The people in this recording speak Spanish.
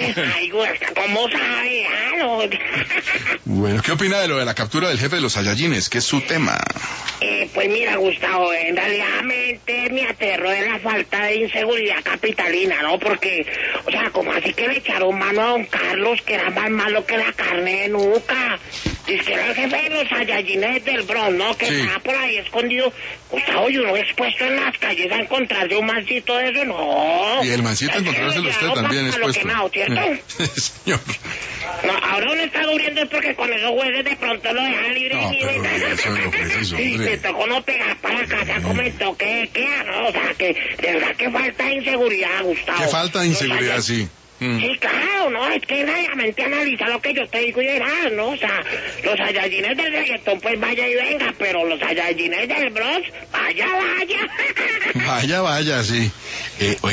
Ay, güey, ¿cómo sabe? Bueno, ¿qué opina de lo de la captura del jefe de los Saiyajines? ¿Qué es su tema? Pues mira, Gustavo, en realidad me aterró de la falta de inseguridad capitalina, ¿no? Porque, o sea, como así que le echaron mano a don Carlos, que era más malo que la carne de nuca. Dice que era el jefe de los Saiyajines del Bronx, ¿no? Que estaba por ahí escondido. Gustavo, y uno expuesto en las calles a encontrarse un mancito de eso, no. Y el mancito encontrárselo usted también expuesto. Quemado, ¿cierto? Señor. No, ahora uno está durmiendo es porque con esos jueces de pronto lo dejan libre. No, pero eso no fue eso, sí, me tocó no pegar para casa como el toque de queda, ¿no? O sea, que de verdad que falta de inseguridad, Gustavo. ¿Qué falta de inseguridad, sí? Sí, claro, no, es que realmente analiza lo que yo te digo y verás, ¿no? O sea, los Saiyajines del reggaetón, pues vaya y venga, pero los Saiyajines del Bronx, vaya, vaya. Vaya, sí.